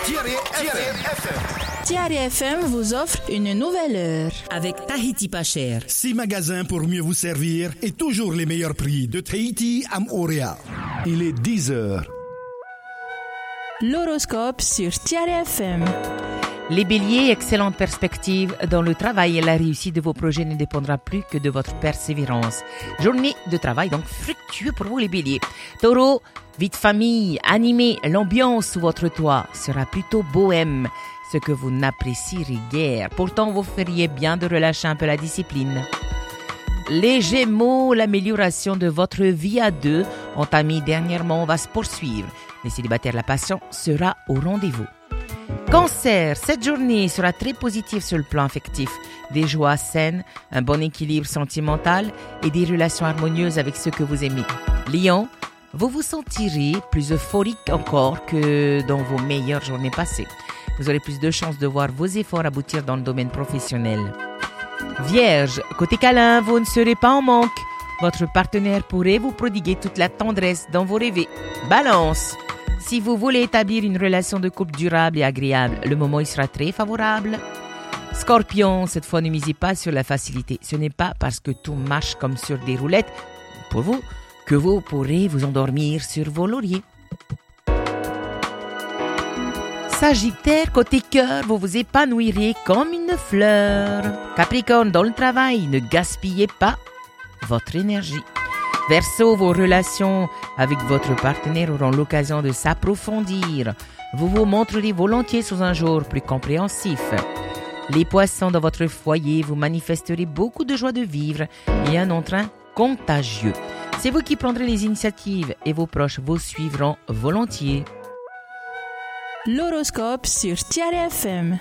Tiare FM vous offre une nouvelle heure. Avec Tahiti pas cher. 6 magasins pour mieux vous servir et toujours les meilleurs prix de Tahiti à Moorea. Il est 10h. L'horoscope sur Tiare FM. Les béliers, excellente perspective dans le travail et la réussite de vos projets ne dépendra plus que de votre persévérance. Journée de travail donc fructueux pour vous les béliers. Taureau, vie de famille, animée, l'ambiance sous votre toit sera plutôt bohème, ce que vous n'apprécierez guère. Pourtant, vous feriez bien de relâcher un peu la discipline. Les Gémeaux, l'amélioration de votre vie à deux, entamée dernièrement, va se poursuivre. Les célibataires, la passion sera au rendez-vous. Cancer, cette journée sera très positive sur le plan affectif. Des joies saines, un bon équilibre sentimental et des relations harmonieuses avec ceux que vous aimez. Lion, vous vous sentirez plus euphorique encore que dans vos meilleures journées passées. Vous aurez plus de chances de voir vos efforts aboutir dans le domaine professionnel. Vierge, côté câlin, vous ne serez pas en manque. Votre partenaire pourrait vous prodiguer toute la tendresse dont vous rêvez. Balance, si vous voulez établir une relation de couple durable et agréable, le moment y sera très favorable. Scorpion, cette fois ne misez pas sur la facilité. Ce n'est pas parce que tout marche comme sur des roulettes pour vous que vous pourrez vous endormir sur vos lauriers. Sagittaire, côté cœur, vous vous épanouirez comme une fleur. Capricorne, dans le travail, ne gaspillez pas votre énergie. Verseau, vos relations avec votre partenaire auront l'occasion de s'approfondir. Vous vous montrerez volontiers sous un jour plus compréhensif. Les poissons, dans votre foyer, vous manifesterez beaucoup de joie de vivre et un entrain contagieux. C'est vous qui prendrez les initiatives et vos proches vous suivront volontiers. L'horoscope sur Tiare FM.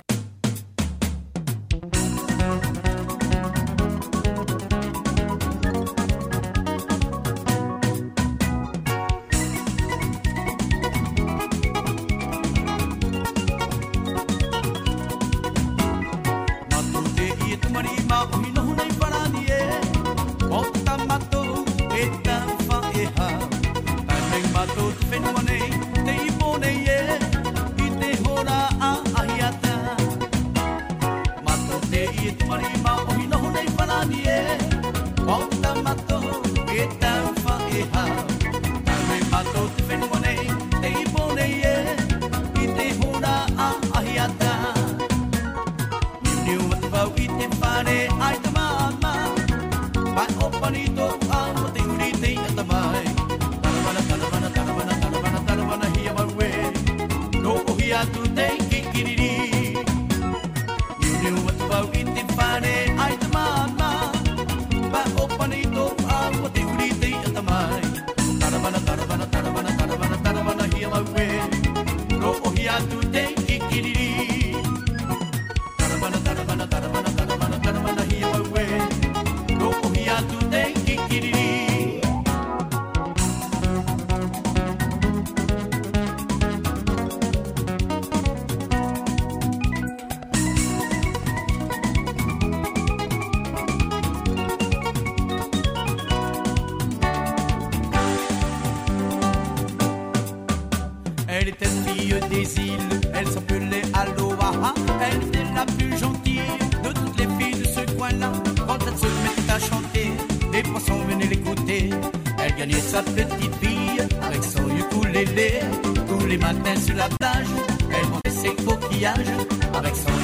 Elle était fille des îles, elle s'appelait Aloha. Elle était la plus gentille de toutes les filles de ce coin-là. Quand elle se mettait à chanter, les poissons venaient l'écouter. Elle gagnait sa petite fille avec son ukulélé. Tous les matins sur la plage, elle montait ses coquillages avec son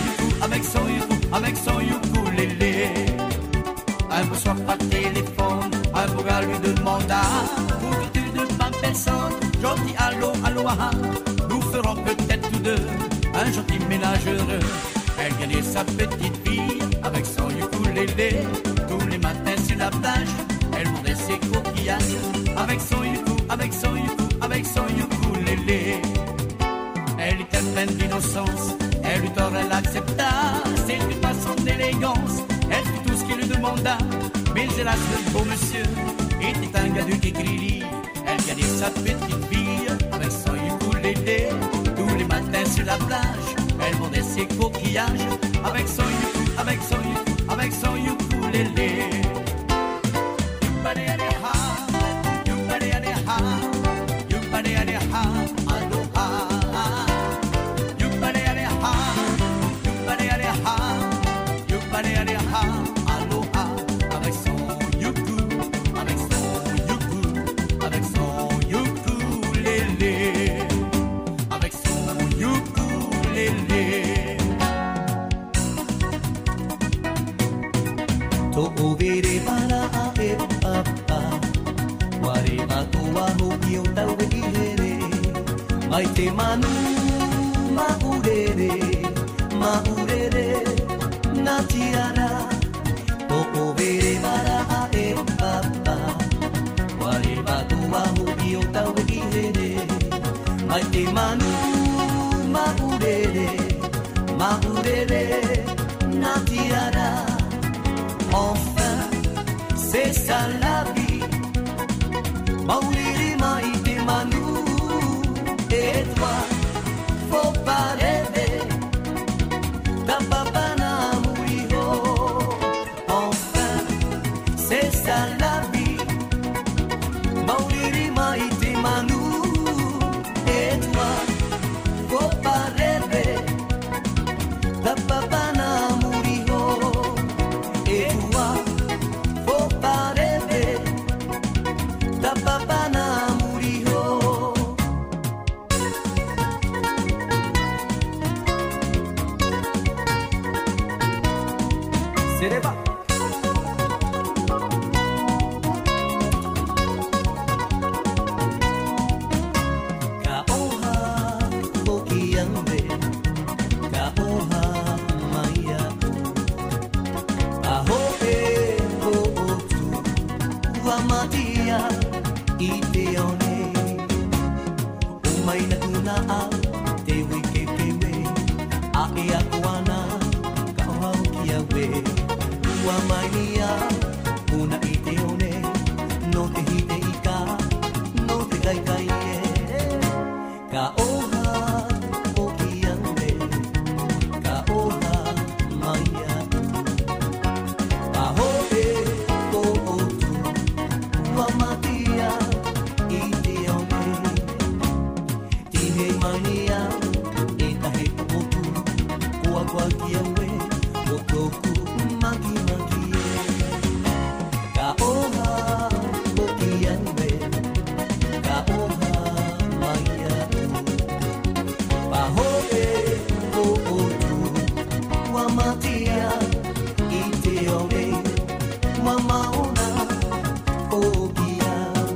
ukulélé. Un beau soir par téléphone, un beau gars lui demanda: où veux-tu de ma personne? Gentil aloha, nous ferons peut-être tous deux un gentil ménage heureux. Elle gagnait sa petite fille avec son ukulélé. Tous les matins sur la plage, elle mordait ses coquillages avec son ukulélé. Elle était pleine d'innocence, elle eut tort, elle accepta. C'est une façon d'élégance, elle fit tout ce qu'il lui demanda. Mais hélas, le beau monsieur était un gars du Kikrili. Elle gagnait sa petite fille avec son ukulélé. Tous les matins sur la plage, elle mordait ses coquillages avec son ukulélé. te manu maurere na tiara o vere mara e papa wale batua hudi o tau i here mai te manu maurere na tiara enfin c'est ça la vie maurere mai te manu et toi faut pas rêver ta papa na murió enfin c'est ça la vie mauriri mai te manu et toi faut pas rêver ta papa na murió et toi faut pas rêver ta papa na murió. Sereba ka oha pokiambe ka oha maya ahoe o otu wa matia iteone umai na tuna a te wike kewe a e akuana ka oha kiawe wa mania una iteone no te hite ika no te kai kai ka oha o kiande ka oha maya ahoe o otu wa matia iteone tihe mania etahe otu kwa kiawe o toku maki ka oha o kiande ka oha maya ahoe o otu wa matia iteone mama ona o kia.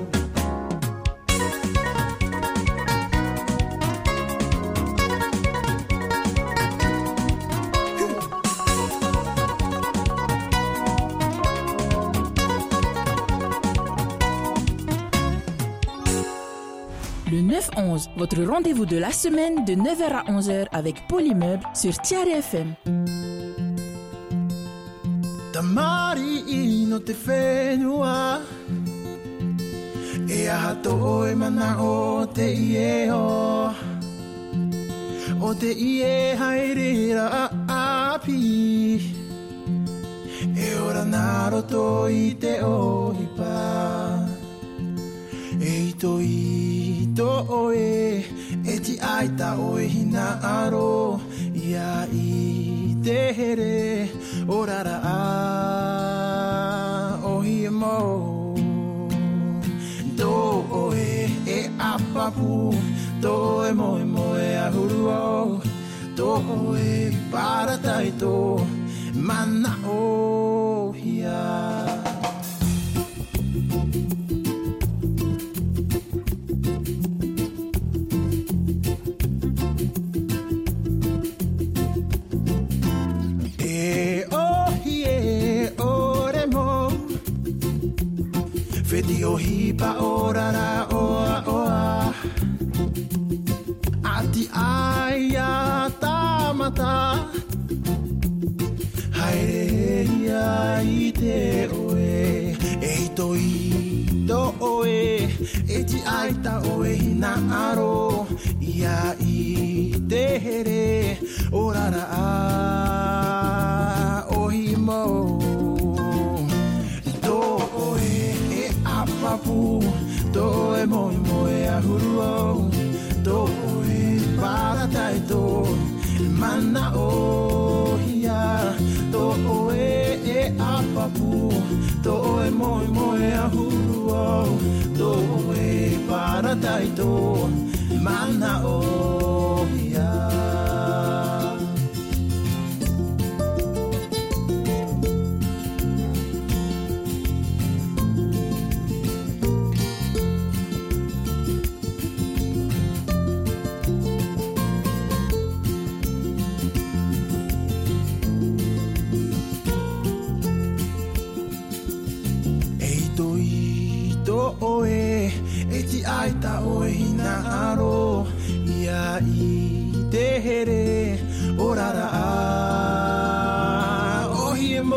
Le 9-11, votre rendez-vous de la semaine de 9h à 11h avec Polymeuble sur Tiare FM. Tamari ino te whenua E aha toe mana o te ie o te ie hairira api E ora naro to i te ohipa E ito oe E ti aita oe hina aro Ia i te here Orara a ohi mo Do oe e apapu Do e moe a huru o Do oe para taito Mana o hia Feti o hipa orara oa oa Ati aia tamata Haere ia i te oe Eito oe Eti aita oe hina aro Ia i te here Orara a ohi mo Papu, do e moe a huru o Do e para taito Mana o hia Do e a papu Do e moe a huru o Do e para taito Mana o hia orara ohiemo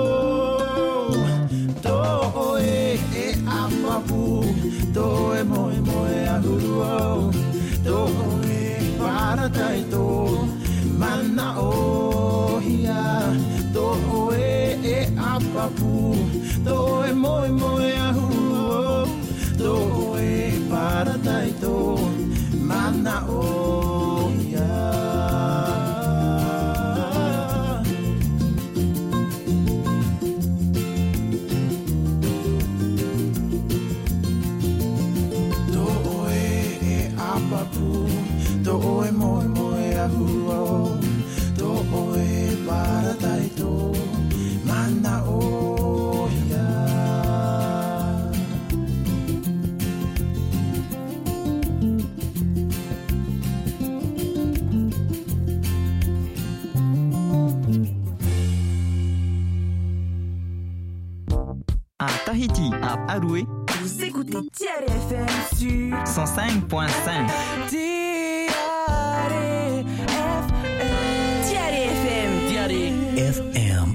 to oe e apapu to e moe moe ahuru to oe paratai to mana ohia to oe e apapu to e moe moe ahuru to oe paratai to mana ohia. To oe moe moe ahuru to oe paratai to mana ohia. À Tahiti, à Aroué, vous écoutez Tiare FM sur 105.5. FM.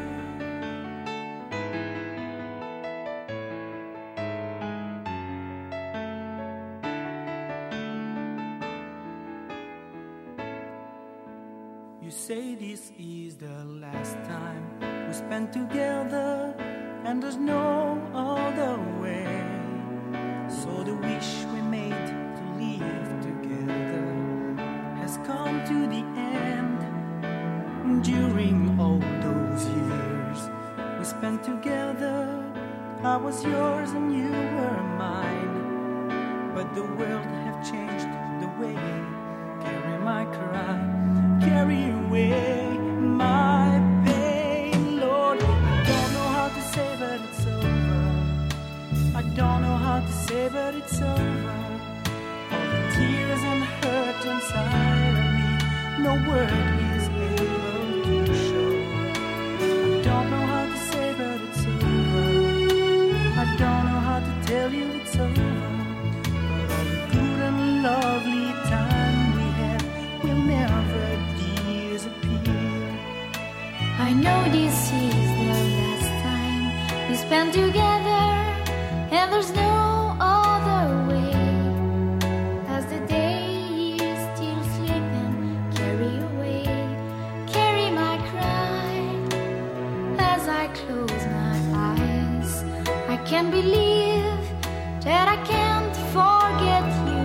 You say this is the last time we spend together, and there's no other way. So the wish we made to live together has come to the end. During all those years we spent together, I was yours and you were mine. But the world have changed the way. Carry my cry, carry away my pain, Lord. I don't know how to say, but it's over. I don't know how to say, but it's over. All the tears and hurt inside of me, no word is able to show. I don't know how to say, but it's over. I don't know how to tell you it's over. But all the good and lovely time we had will never disappear. I know this is the last time we spend together, and there's no other way. As the day is still sleeping, carry away, carry my cry. As I close my eyes, I can't believe that I can't forget you.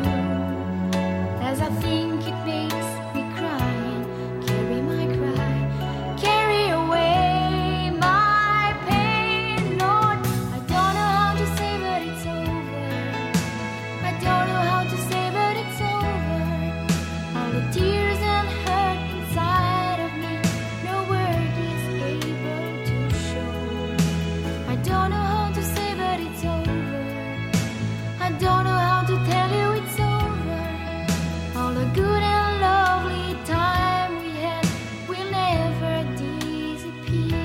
As I think it makes me cry, carry my cry, carry away my pain, Lord. I don't know how to say, but it's over. I don't know how to say, but it's over. All the tears and hurt inside of me, no word is able to show. I don't know how to say, but it's over. I don't know how to tell you it's over. All the good and lovely time we had will never disappear.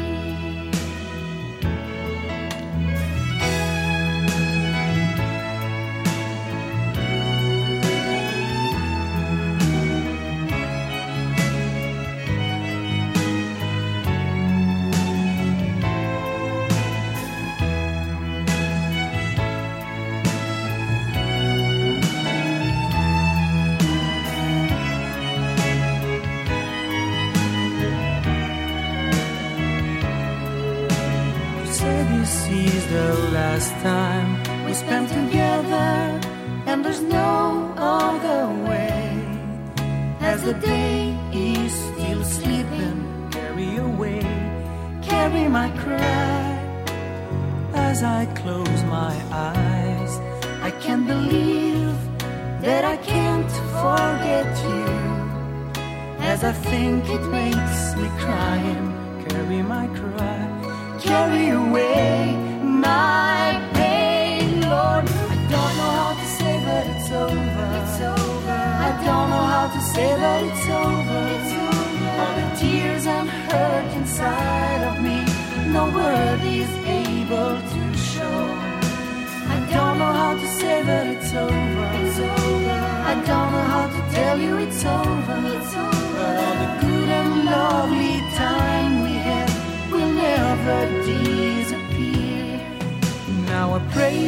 You say this is the last time we spend together, and there's no other way. As the day is still sleeping, carry away, carry my cry. As I close my eyes, I can't believe that I can't forget you. As I think it makes me crying, carry my cry, carry away my pain, Lord. I don't know how to say, but it's over. It's over. I don't know how to say, but it's over. It's over. All the tears and hurt inside of me, no word is able to show. I don't know how to say, but it's over. It's over. I don't know how to tell you it's over. It's over. But all the good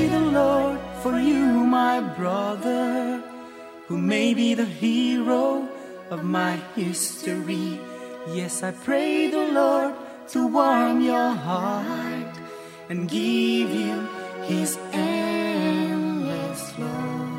pray the Lord for you, my brother, who may be the hero of my history. Yes, I pray the Lord to warm your heart and give you His endless love.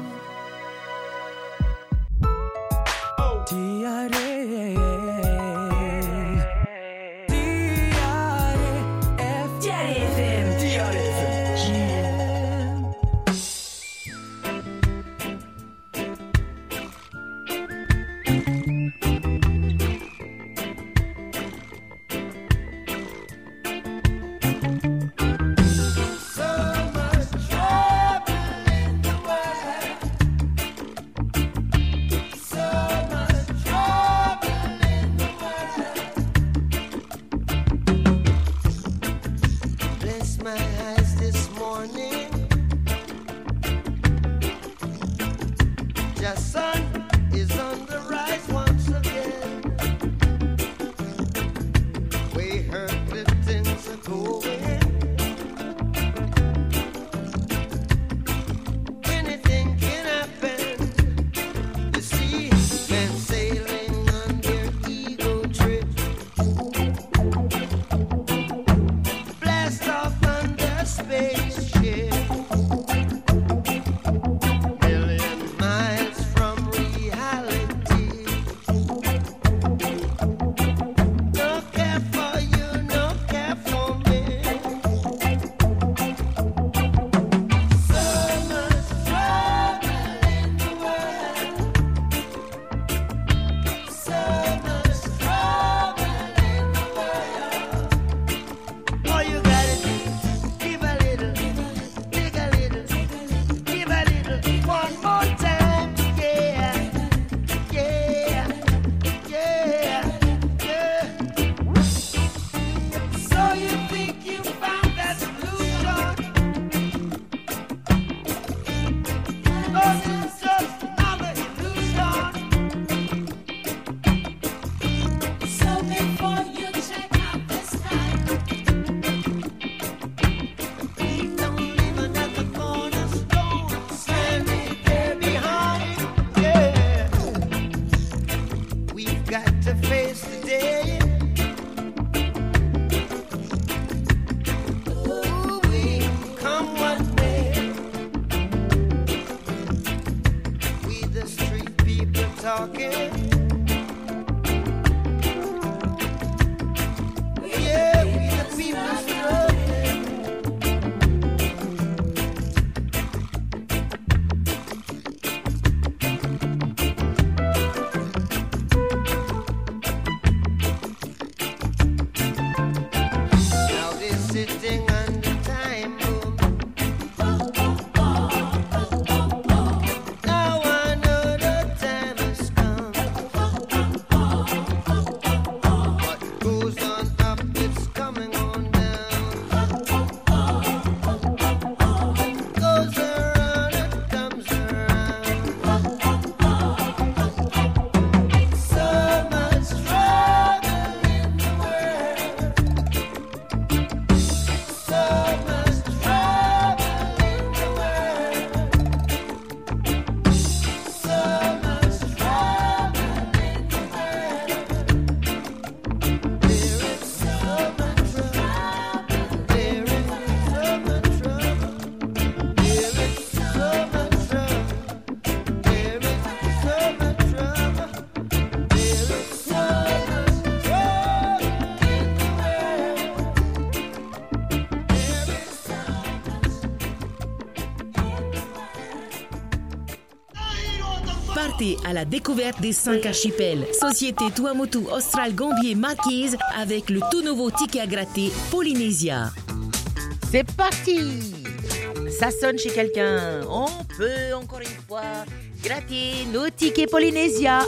Partez à la découverte des 5 archipels. Société Tuamotu Austral Gambier Marquise avec le tout nouveau ticket à gratter Polynésia. C'est parti! Ça sonne chez quelqu'un. On peut encore une fois gratter nos tickets Polynésia.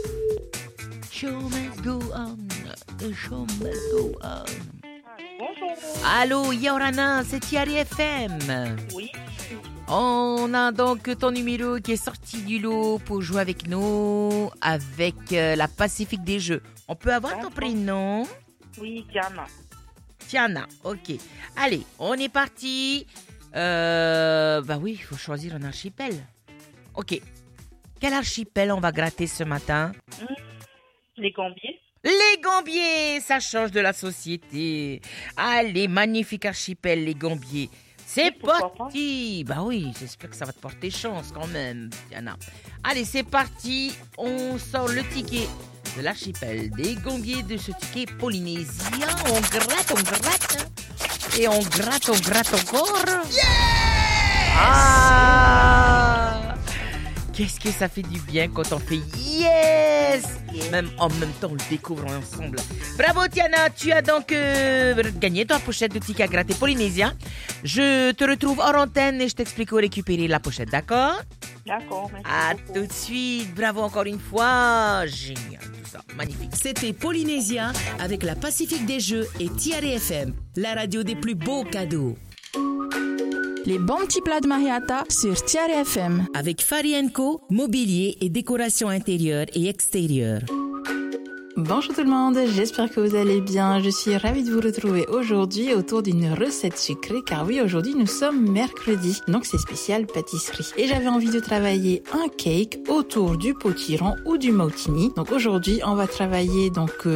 Show must go on. The show must go on. Bonjour. Allô, Yorana, c'est Thierry FM. Oui. On a donc ton numéro qui est sorti du lot pour jouer avec nous avec la Pacifique des Jeux. On peut avoir ton prénom? Oui, Tiana. Tiana, ok. Allez, on est parti. Bah oui, il faut choisir un archipel. Ok. Quel archipel on va gratter ce matin? Les Gambiers. Les Gambiers, ça change de la société. Allez, magnifique archipel, les Gambiers. C'est parti. Bah oui, j'espère que ça va te porter chance quand même, Diana. Allez, c'est parti. On sort le ticket de l'archipel des Gambiers, de ce ticket polynésien. On gratte. Et on gratte encore. Yeah! Ah! Qu'est-ce que ça fait du bien quand on fait yes! Même en même temps, on le découvre ensemble. Bravo, Tiana, tu as donc gagné ta pochette de tickets à gratter polynésien. Je te retrouve hors antenne et je t'explique où récupérer la pochette, d'accord? D'accord, merci beaucoup. Tout de suite, bravo encore une fois. Génial, tout ça, magnifique. C'était Polynésia avec la Pacifique des Jeux et Tiare FM, la radio des plus beaux cadeaux. Les bons petits plats de Mariata sur Tiare FM. Avec Fari & Co, mobilier et décoration intérieure et extérieure. Bonjour tout le monde, j'espère que vous allez bien. Je suis ravie de vous retrouver aujourd'hui autour d'une recette sucrée car oui, aujourd'hui nous sommes mercredi, donc c'est spécial pâtisserie. Et j'avais envie de travailler un cake autour du potiron ou du mautini. Donc aujourd'hui, on va travailler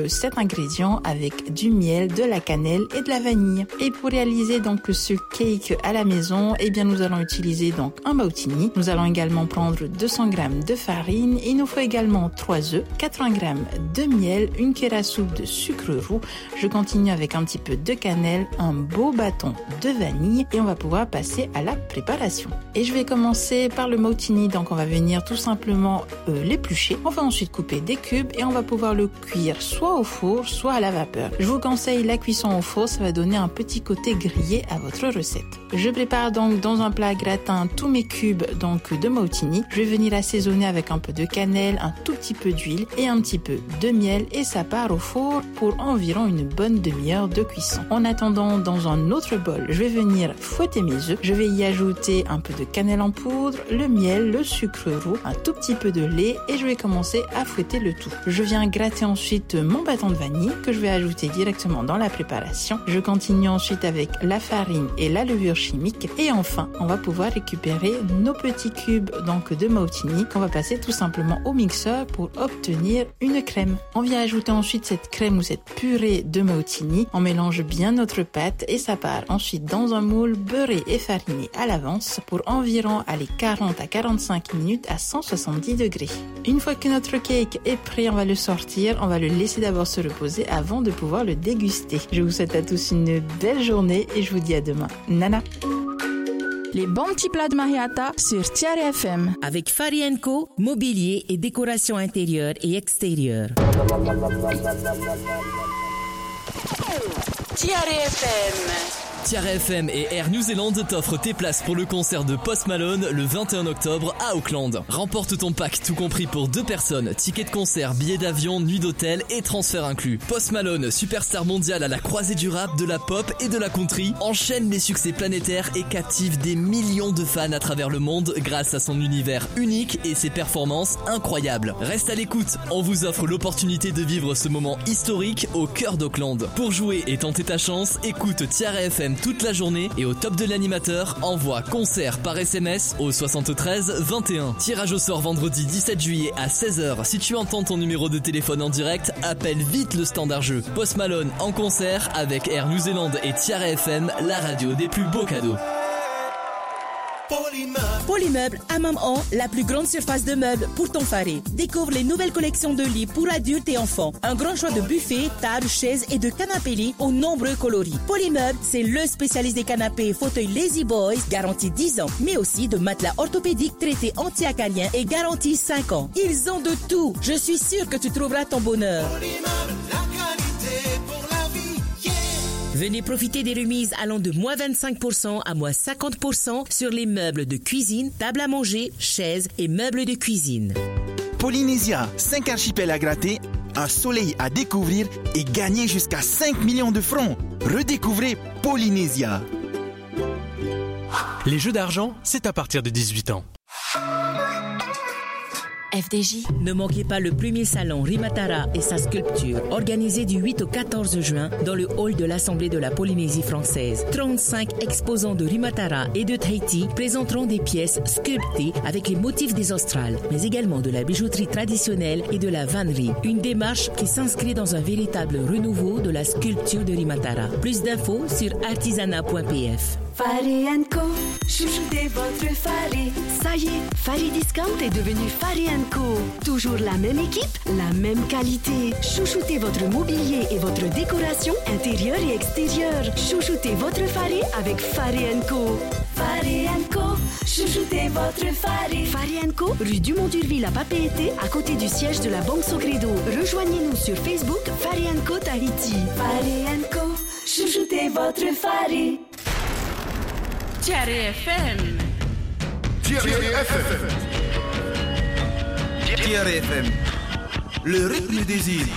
7 ingrédients avec du miel, de la cannelle et de la vanille. Et pour réaliser ce cake à la maison, nous allons utiliser un mautini. Nous allons également prendre 200 g de farine. Il nous faut également 3 œufs, 80 g de miel, une cuillère à soupe de sucre roux. Je continue avec un petit peu de cannelle, un beau bâton de vanille et on va pouvoir passer à la préparation. Et je vais commencer par le mautini. Donc on va venir tout simplement l'éplucher. On va ensuite couper des cubes et on va pouvoir le cuire soit au four, soit à la vapeur. Je vous conseille la cuisson au four, ça va donner un petit côté grillé à votre recette. Je prépare donc dans un plat gratin tous mes cubes de mautini. Je vais venir assaisonner avec un peu de cannelle, un tout petit peu d'huile et un petit peu de miel et ça part au four pour environ une bonne demi-heure de cuisson. En attendant, dans un autre bol, je vais venir fouetter mes œufs. Je vais y ajouter un peu de cannelle en poudre, le miel, le sucre roux, un tout petit peu de lait et je vais commencer à fouetter le tout. Je viens gratter ensuite mon bâton de vanille que je vais ajouter directement dans la préparation. Je continue ensuite avec la farine et la levure chimique et enfin, on va pouvoir récupérer nos petits cubes de mautini qu'on va passer tout simplement au mixeur pour obtenir une crème. On vient ajouter ensuite cette crème ou cette purée de mautini. On mélange bien notre pâte et ça part ensuite dans un moule beurré et fariné à l'avance pour environ 40 à 45 minutes à 170 degrés. Une fois que notre cake est prêt, on va le sortir. On va le laisser d'abord se reposer avant de pouvoir le déguster. Je vous souhaite à tous une belle journée et je vous dis à demain. Nana. Les bons petits plats de Mariata sur Tiare FM. Avec Fari & Co, mobilier et décoration intérieure et extérieure. Tiare FM. Tiare FM et Air New Zealand t'offrent tes places pour le concert de Post Malone le 21 octobre à Auckland. Remporte ton pack tout compris pour 2 personnes, tickets de concert, billets d'avion, nuit d'hôtel et transfert inclus. Post Malone, superstar mondial à la croisée du rap, de la pop et de la country, enchaîne les succès planétaires et captive des millions de fans à travers le monde grâce à son univers unique et ses performances incroyables. Reste à l'écoute, on vous offre l'opportunité de vivre ce moment historique au cœur d'Auckland. Pour jouer et tenter ta chance, écoute Tiare FM toute la journée et au top de l'animateur, envoie concert par SMS au 73 21. Tirage au sort vendredi 17 juillet à 16h. Si tu entends ton numéro de téléphone en direct, appelle vite le standard jeu. Post Malone en concert avec Air New Zealand et Tiare FM, la radio des plus beaux cadeaux. Polymeubles à Maman, la plus grande surface de meubles pour ton faré. Découvre les nouvelles collections de lits pour adultes et enfants. Un grand choix de buffets, tables, chaises et de canapés lits aux nombreux coloris. Polymeubles, c'est le spécialiste des canapés et fauteuils Lazy Boys, garantie 10 ans, mais aussi de matelas orthopédiques traités anti-acariens et garantie 5 ans. Ils ont de tout. Je suis sûre que tu trouveras ton bonheur. Polymeubles, la qualité pour la vie. Venez profiter des remises allant de moins 25% à moins 50% sur les meubles de cuisine, table à manger, chaises et meubles de cuisine. Polynésia, 5 archipels à gratter, un soleil à découvrir et gagner jusqu'à 5 millions de francs. Redécouvrez Polynésia. Les jeux d'argent, c'est à partir de 18 ans. FDJ. Ne manquez pas le premier salon Rimatara et sa sculpture, organisé du 8 au 14 juin dans le hall de l'Assemblée de la Polynésie française. 35 exposants de Rimatara et de Tahiti présenteront des pièces sculptées avec les motifs des Australes, mais également de la bijouterie traditionnelle et de la vannerie. Une démarche qui s'inscrit dans un véritable renouveau de la sculpture de Rimatara. Plus d'infos sur artisanat.pf. Fari & Co, chouchoutez votre Fari. Ça y est, Fari Discount est devenu Fari & Co. Toujours la même équipe, la même qualité. Chouchoutez votre mobilier et votre décoration intérieure et extérieure. Chouchoutez votre Fari avec Fari & Co. Fari & Co, chouchoutez votre Fari. Fari & Co, rue Dumont d'Urville à Papeete, à côté du siège de la Banque Socredo. Rejoignez-nous sur Facebook Fari & Co Tahiti. Fari & Co, chouchoutez votre Fari. Tiare FM. Tiare FM. Tiare FM. Le rythme des îles.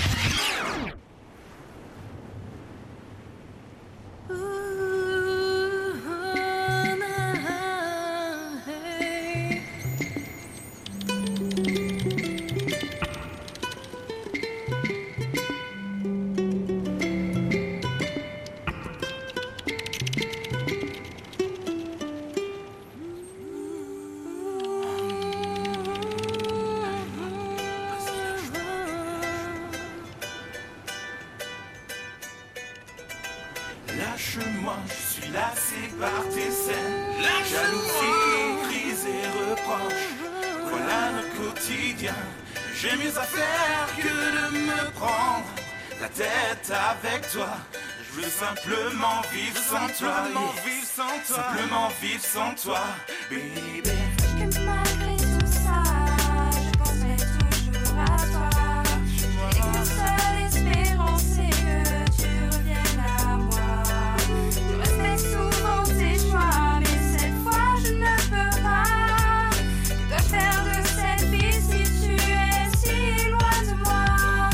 Lâche-moi, je suis lassé par tes scènes. Jalousie, crise et reproches. Voilà notre quotidien. J'ai mieux à faire que de me prendre la tête avec toi. Je veux simplement vivre sans toi. Simplement vivre sans toi, baby. Malgré tout ça, je pensais toujours à toi. Et qu'une seule espérance, c'est que tu reviennes à moi. Je respecte souvent tes choix, mais cette fois je ne peux pas. Que dois-je faire de cette vie si tu es si loin de moi?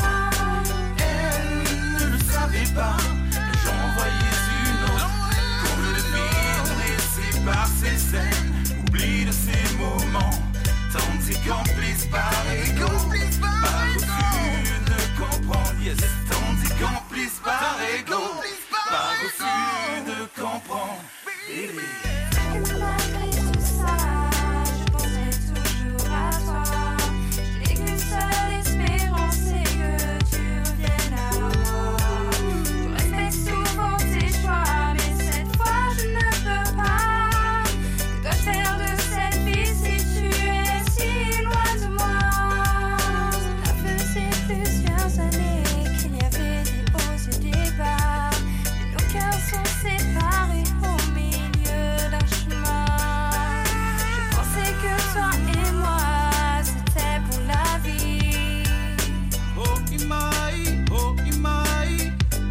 Elle ne le savait pas, j'envoyais une autre. Qu'on le vide, laissé par ses scènes. Oublie de ces moments, tandis complice par ego. Par refus de comprendre, yes. Tandis complice par ego. Par refus de comprendre, baby. Malgré tout ça, je pensais toujours à toi. Je n'ai qu'une seule espérance, c'est que tu reviennes à moi. Je respecte souvent tes choix, mais cette fois je ne peux pas. Que dois-je faire de cette vie si tu es si loin de moi? Ça faisait plusieurs années qu'il y avait des hauts et des bas. Mais nos cœurs sont séparés au milieu d'un chemin. Je pensais que toi et moi, c'était pour la vie. Oh Imai.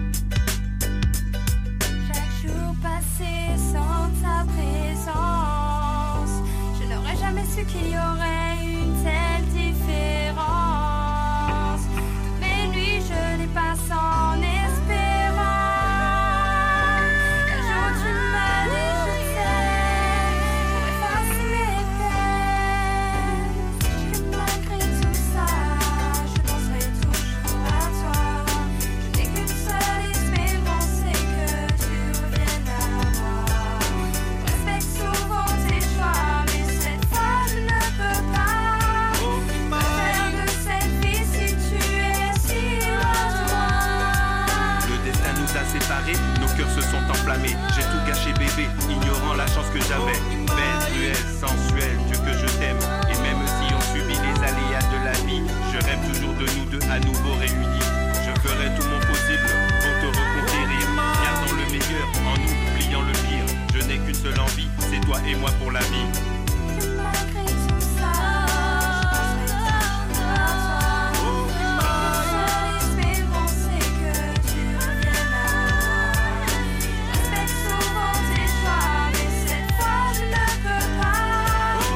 Chaque jour passé sans ta présence, je n'aurais jamais su qu'il y aurait une telle différence. Toutes mes nuits, je les passe en espérant qu'un jour tu me dis je t'aime pour effacer mes peines. Sache que malgré tout ça, je penserai toujours à toi. Je n'ai qu'une seule espérance, c'est que tu reviennes à moi. Je respecte souvent tes choix, mais cette fois je ne peux pas. Faire de cette vie si tu es si loin de moi. Le destin nous a séparés, nos cœurs se sont enflammés. J'ai tout gâché bébé, ignorant la chance que j'avais. Belle, cruelle, sensuelle, Dieu que je t'aime. Et même si on subit les aléas de la vie, je rêve toujours de nous deux à nouveau réunis. Je ferai tout mon possible pour te reconquérir, gardant le meilleur en nous, oubliant le pire. Je n'ai qu'une seule envie, c'est toi et moi pour la vie. Malgré tout ça, je penserai toujours à toi. Ma seule espérance, c'est que tu reviennes à moi. Je respecte souvent tes choix, mais cette fois je ne peux pas.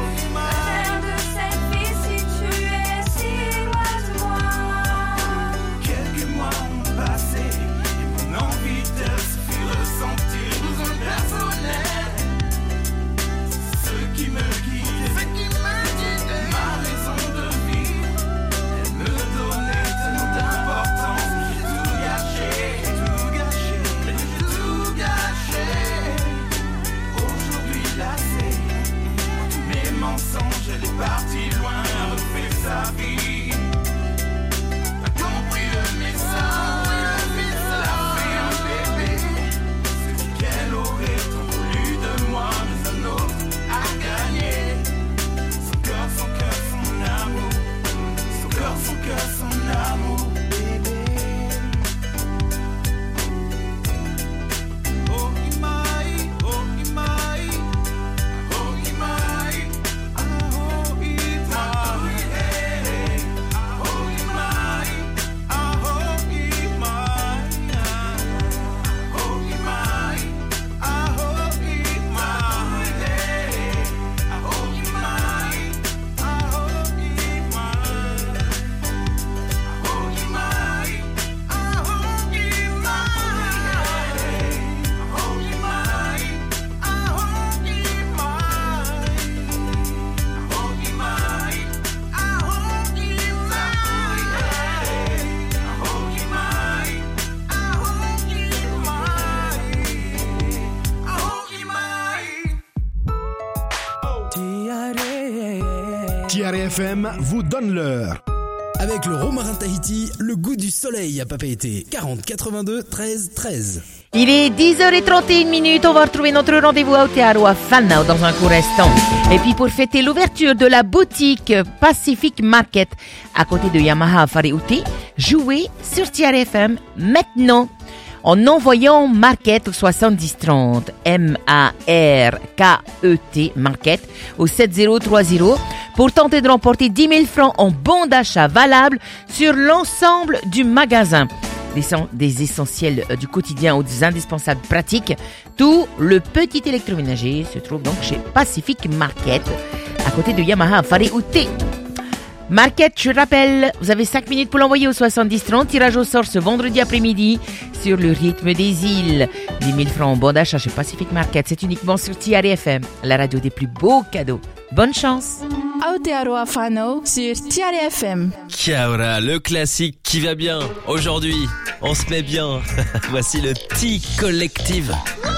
Tiare FM vous donne l'heure. Avec le romarin Tahiti, le goût du soleil à Papeete. 40 82 13 13. Il est 10h31, on va retrouver notre rendez-vous à Aotearoa Whanau dans un court instant. Et puis pour fêter l'ouverture de la boutique Pacific Market à côté de Yamaha Whareute, jouez sur Tiare FM maintenant en envoyant Market au 7030 M-A-R-K-E-T Market au 7030 pour tenter de remporter 10 000 francs en bons d'achat valables sur l'ensemble du magasin. Des essentiels du quotidien aux indispensables pratiques. Tout le petit électroménager se trouve donc chez Pacific Market à côté de Yamaha Whareute. Market, je rappelle, vous avez 5 minutes pour l'envoyer au 7030. Tirage au sort ce vendredi après-midi sur le rythme des îles. 10 000 francs en bon d'achat chez Pacific Market. C'est uniquement sur Tiare FM, la radio des plus beaux cadeaux. Bonne chance. Aotearoa Whanau sur Tiare FM. Kia-ora, le classique qui va bien. Aujourd'hui, on se met bien. Voici le Tea Collective.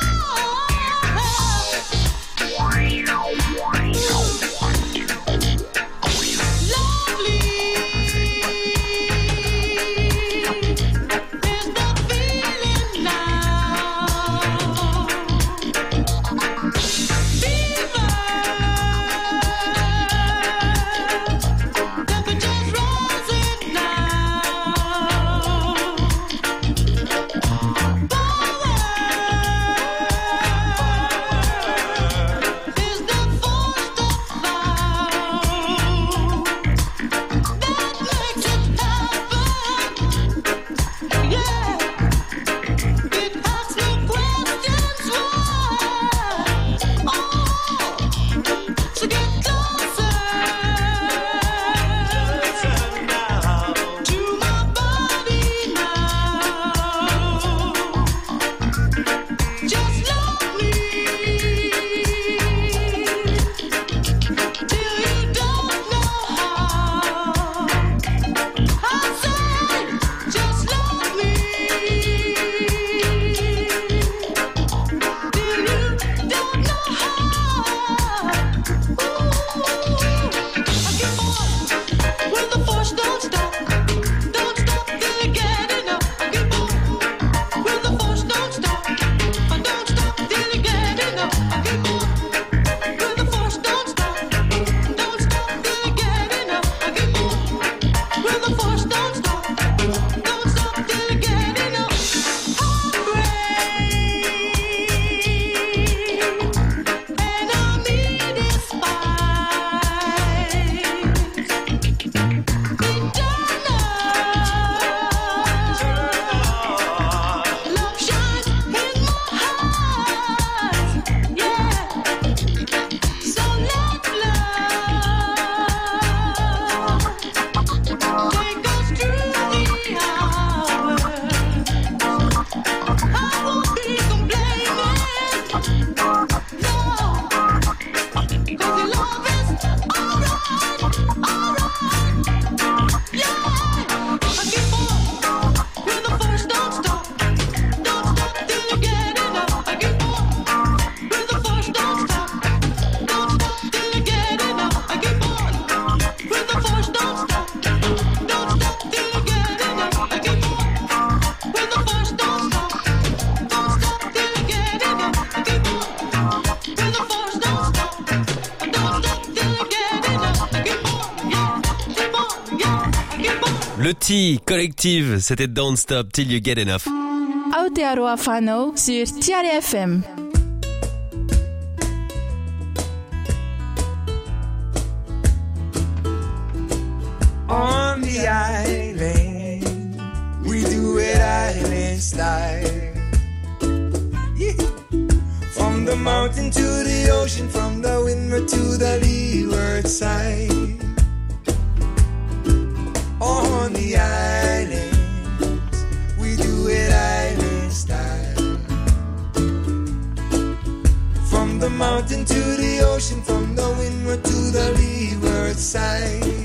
Le Tea Collective, c'était Don't Stop Till You Get Enough. Aotearoa Whanau sur Tiare FM. On the island, we do it island style. Yeah. From the mountain to the ocean, from the windward to the leeward side. On the islands, we do it island style. From the mountain to the ocean, from the windward to the leeward side.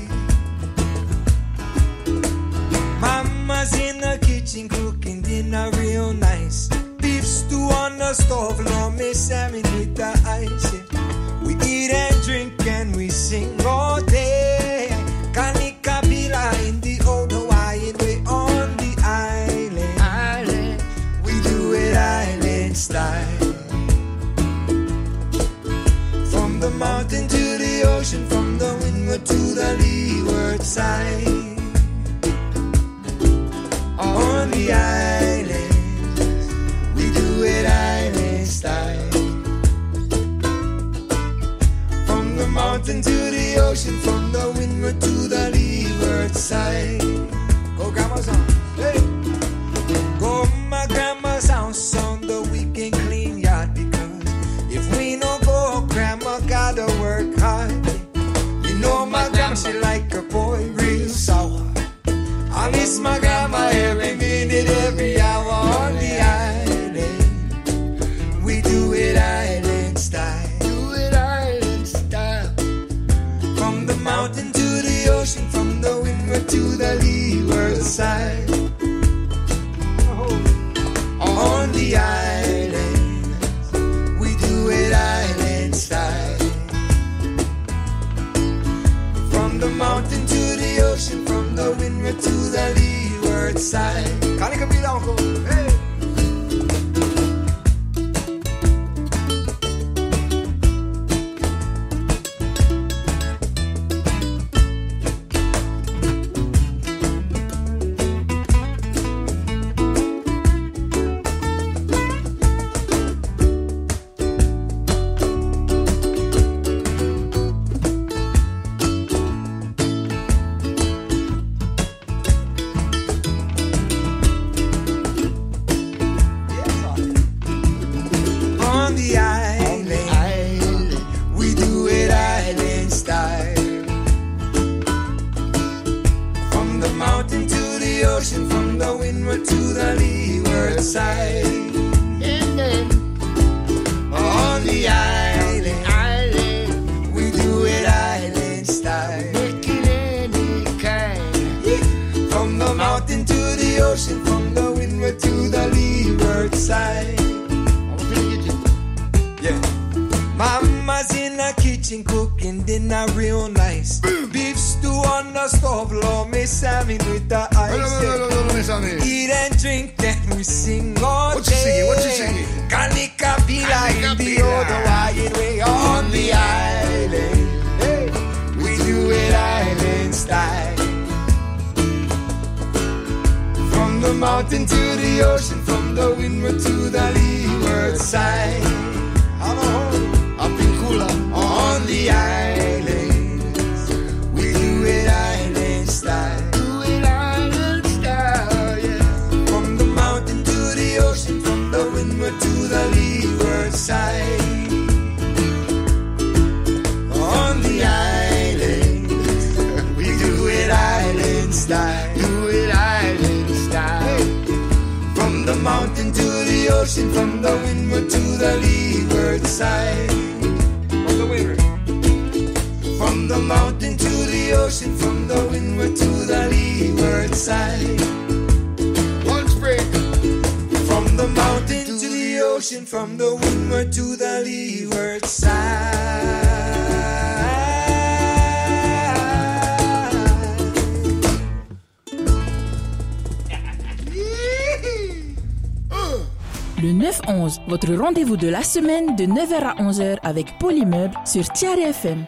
Mama's in the kitchen cooking dinner real nice. Beef stew on the stove, long me salmon with the ice. Yeah. We eat and drink and we sing all day. the island. We do it island style. From the mountain to the ocean, from the windward to the leeward side. Go grandma's house, hey. Go my grandma's house on the weekend clean yard, because if we no go, grandma gotta work hard. You know my grandma, she like a boy real sour. I miss my grandma every minute, every hour on the island. We do it island style. Do it island style. From the mountain to the ocean, from the windward to the leeward side. On the island, we do it island style. From the mountain to the ocean, from the windward to the leeward side. Kan ik hem weer dan gewoon? Hey! Le 9-11, votre rendez-vous de la semaine de 9h à 11h avec Polymeuble sur Tiare FM.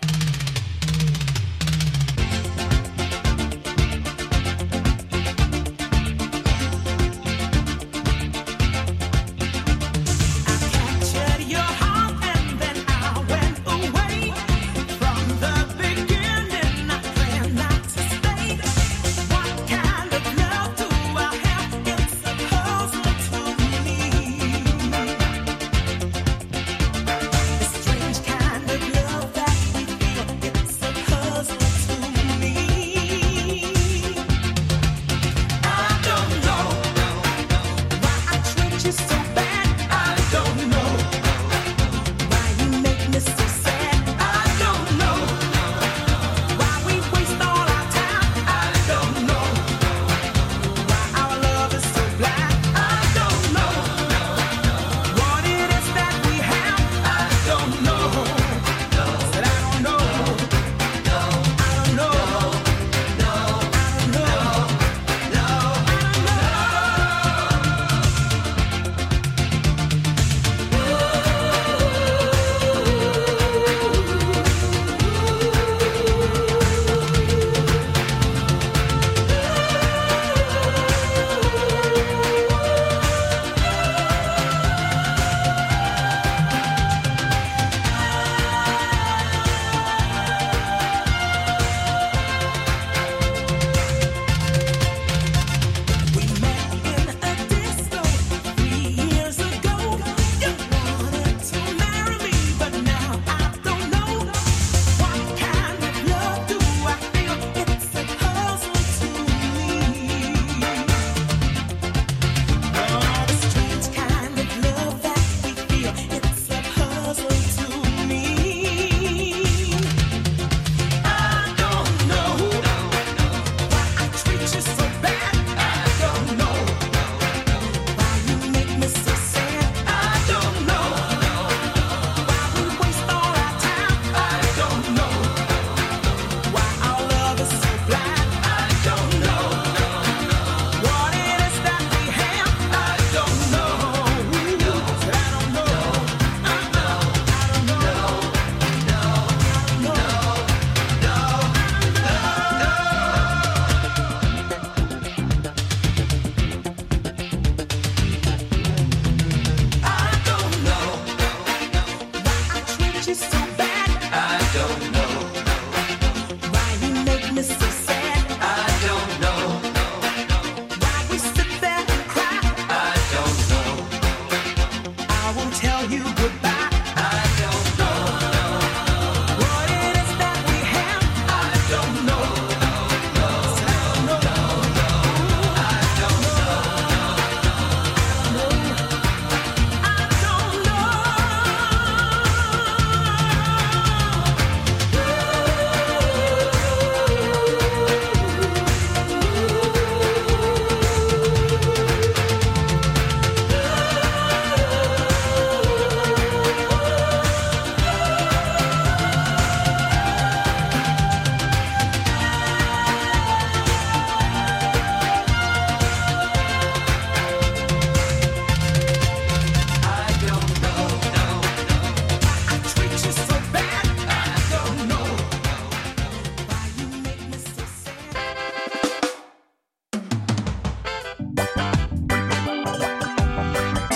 Strange kind of love that we feel.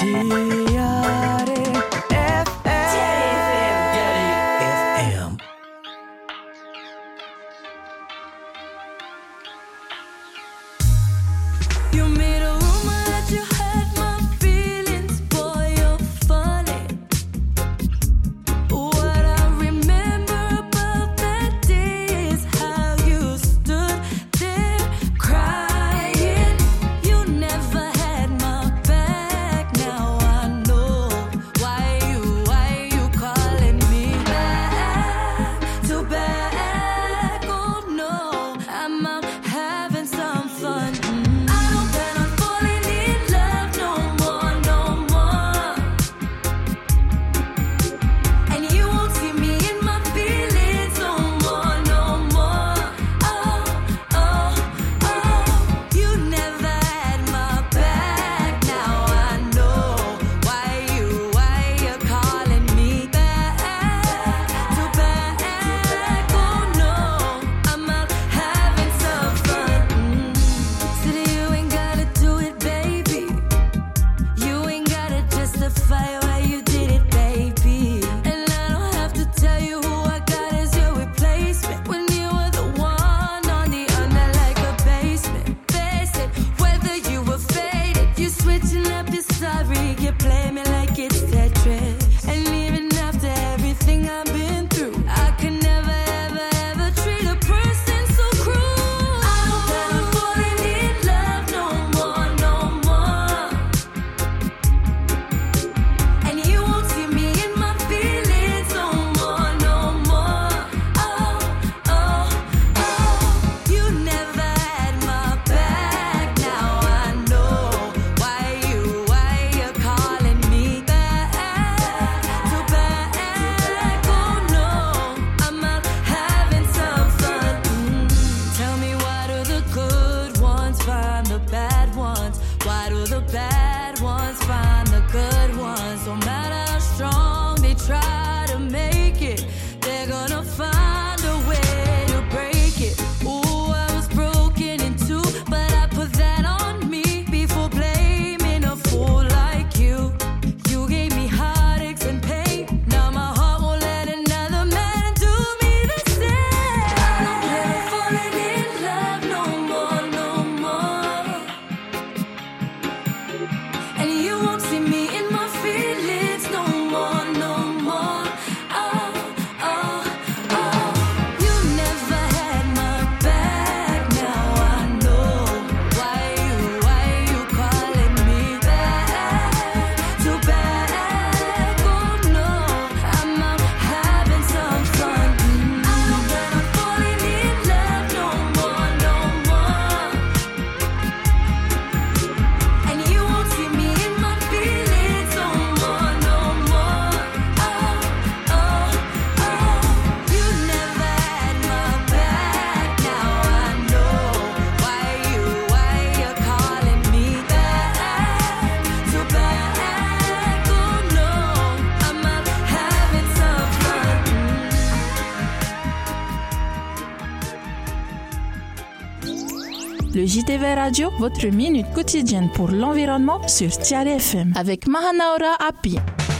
Le JTV Radio, votre minute quotidienne pour l'environnement sur Tiare FM avec Mahanaura Api.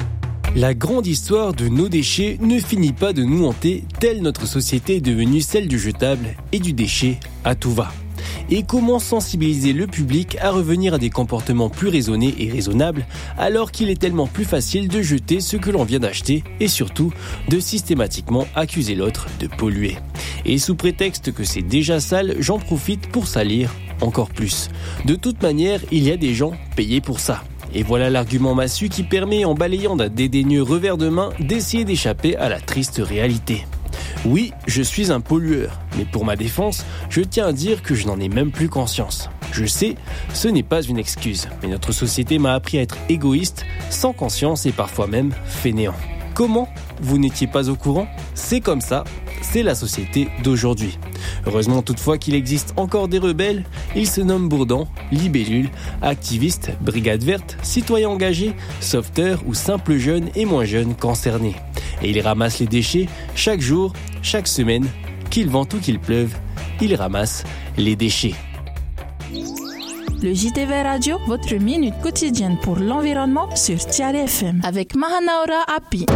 La grande histoire de nos déchets ne finit pas de nous hanter, telle notre société est devenue celle du jetable et du déchet à tout va. Et comment sensibiliser le public à revenir à des comportements plus raisonnés et raisonnables alors qu'il est tellement plus facile de jeter ce que l'on vient d'acheter et surtout de systématiquement accuser l'autre de polluer. Et sous prétexte que c'est déjà sale, j'en profite pour salir encore plus. De toute manière, il y a des gens payés pour ça. Et voilà l'argument massu qui permet, en balayant d'un dédaigneux revers de main, d'essayer d'échapper à la triste réalité. Oui, je suis un pollueur, mais pour ma défense, je tiens à dire que je n'en ai même plus conscience. Je sais, ce n'est pas une excuse, mais notre société m'a appris à être égoïste, sans conscience et parfois même fainéant. Comment ? Vous n'étiez pas au courant ? C'est comme ça, c'est la société d'aujourd'hui. Heureusement toutefois qu'il existe encore des rebelles, ils se nomment Bourdon, libellules, activistes, brigades vertes, citoyens engagés, sauveteurs ou simples jeunes et moins jeunes concernés. Et ils ramassent les déchets chaque jour, chaque semaine, qu'il vente ou qu'il pleuve, ils ramassent les déchets. Le JTV Radio, votre minute quotidienne pour l'environnement sur Tiare FM avec Mahanaora Api.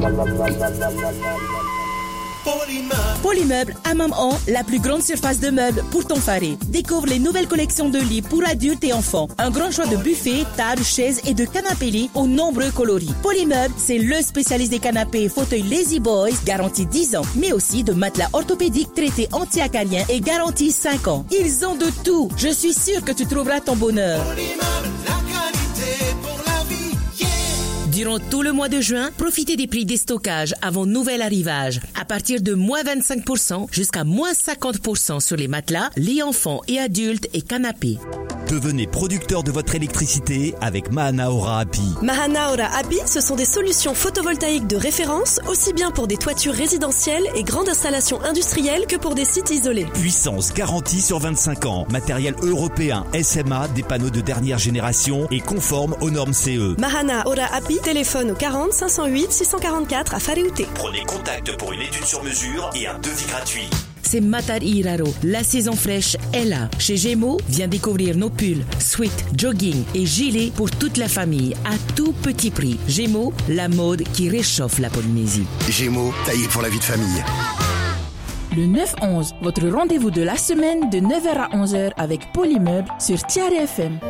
Polymeuble à Maman, la plus grande surface de meubles pour ton faré. Découvre les nouvelles collections de lits pour adultes et enfants. Un grand choix de buffets, tables, chaises et de canapés lits aux nombreux coloris. Polymeuble, c'est le spécialiste des canapés et fauteuils Lazy Boys, garantie 10 ans, mais aussi de matelas orthopédiques traités anti-acariens et garantie 5 ans. Ils ont de tout. Je suis sûre que tu trouveras ton bonheur. Polymeuble, la qualité pour la vie, yeah. Durant tout le mois de juin, profitez des prix des stockages avant nouvel arrivage. À partir de moins 25% jusqu'à moins 50% sur les matelas, lits enfants et adultes et canapés. Devenez producteur de votre électricité avec Mahanaora Api. Mahanaora Api, ce sont des solutions photovoltaïques de référence, aussi bien pour des toitures résidentielles et grandes installations industrielles que pour des sites isolés. Puissance garantie sur 25 ans. Matériel européen SMA, des panneaux de dernière génération et conforme aux normes CE. Mahanaora Api, téléphone au 40 508 644 à Faréouté. Prenez contact pour une étude sur mesure et un devis gratuit. C'est Matar Iraro. La saison fraîche est là. Chez Gémeaux, viens découvrir nos pulls, sweats, jogging et gilets pour toute la famille à tout petit prix. Gémeaux, la mode qui réchauffe la Polynésie. Gémeaux, taillé pour la vie de famille. Le 9-11, votre rendez-vous de la semaine de 9h à 11h avec Polymeuble sur Tiare FM.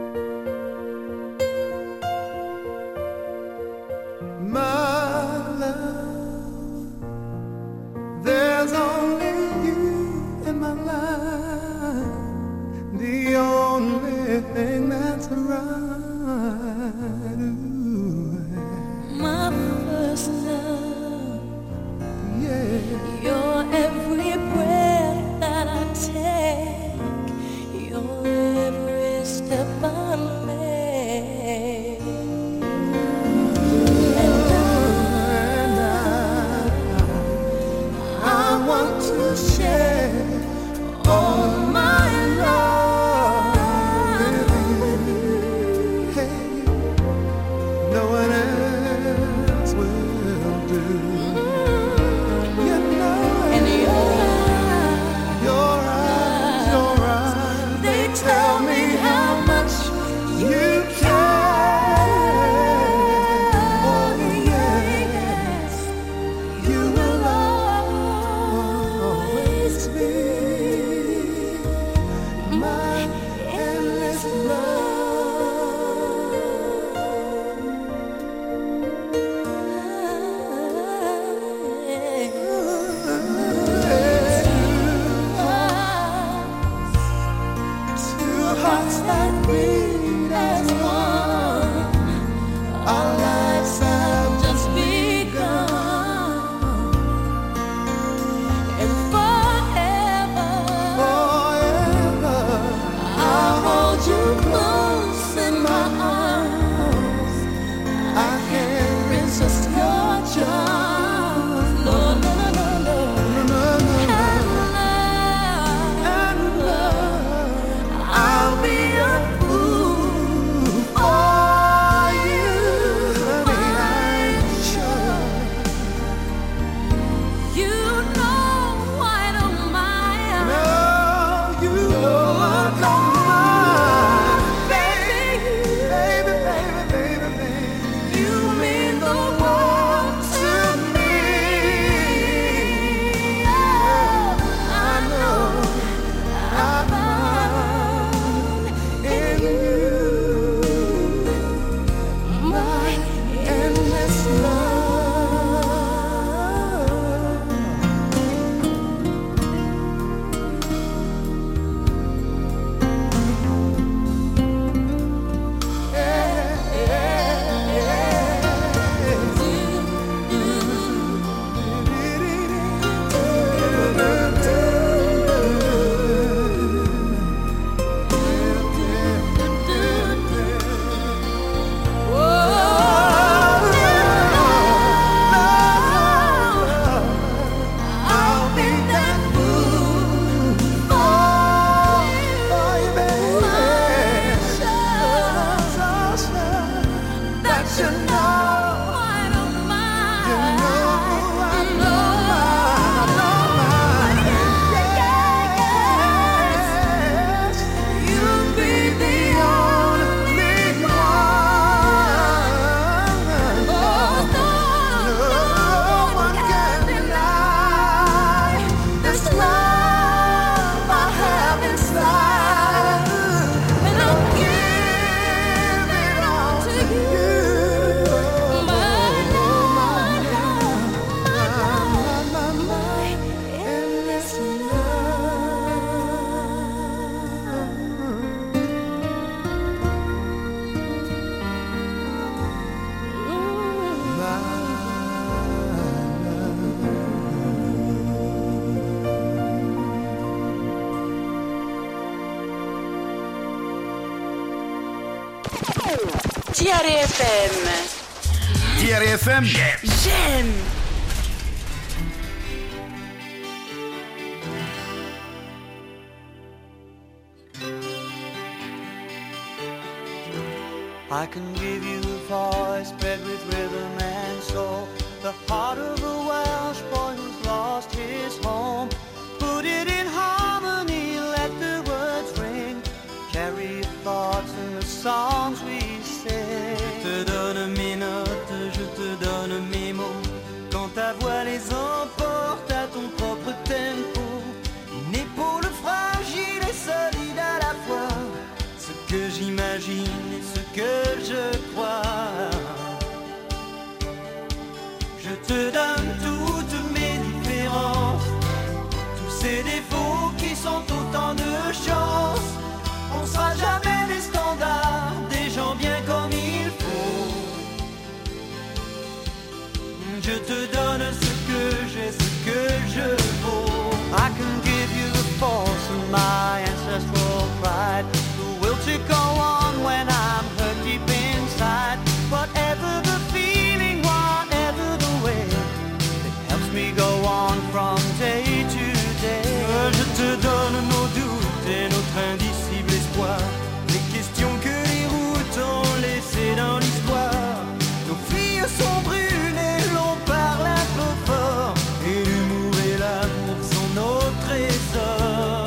There's only you in my life, the only thing that's right. Ooh. My first love, yeah. Your every breath that I take, your every step Tiare FM. Tiare FM. J'aime. I can give you a voice bred with rhythm and soul, the heart of a Welsh boy who's lost his home. Put it in harmony, let the words ring, carry your thoughts in the songs we sing. Je te donne mes notes, je te donne mes mots, quand ta voix les emporte à ton propre tempo. Une épaule fragile et solide à la fois, ce que j'imagine et ce que je crois. Je te donne toutes mes différences, tous ces défauts qui sont autant de chance. On sera jamais des standards, des gens bien comme il faut. Je te donne ce que j'ai, ce que je vaux. I can give you the force of my ancestral pride, the will to go on when I'm hurt deep inside. Whatever the feeling, whatever the way, it helps me go on from day to day. Je te donne nos doutes et notre indicible espoir, les questions que les routes ont laissées dans l'histoire. Nos filles sont brûlées, l'on parle un peu fort, et l'humour et l'amour sont nos trésors.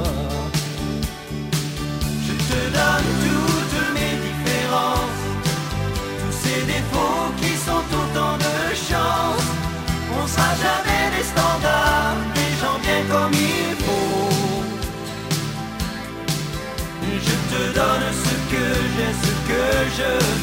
Je te donne toutes mes différences, tous ces défauts qui sont autant de chance. On sera jamais des standards, des gens bien comme il faut. Je te donne ce que j'ai, ce que je